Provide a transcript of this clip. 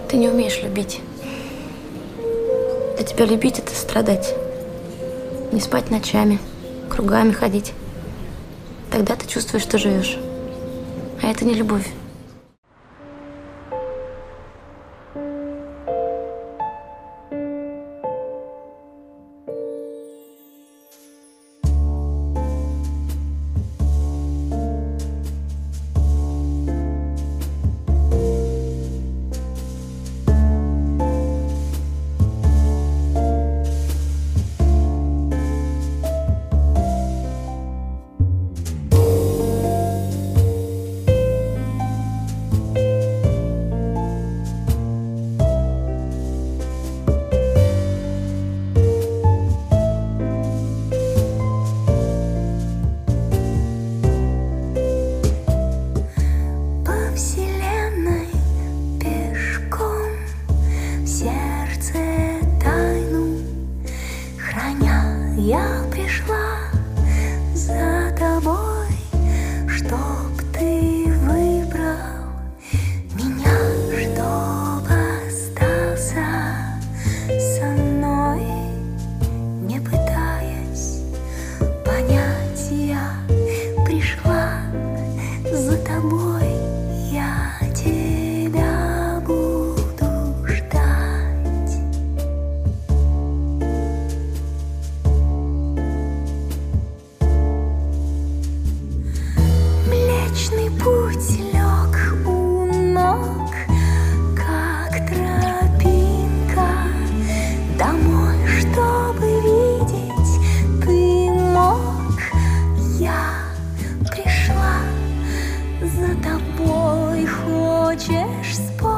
Ты не умеешь любить. Для тебя любить — это страдать. Не спать ночами, кругами ходить. Тогда ты чувствуешь, что живешь. А это не любовь. Я пришла за тобой, чтоб ты выбрал меня, чтоб остался со мной, не пытаясь понять. Я пришла за тобой, я тебя буду ждать. Млечный путь лег у ног, как тропинка домой, чтобы видеть ты мог. Я пришла за тобой, хочешь спорить?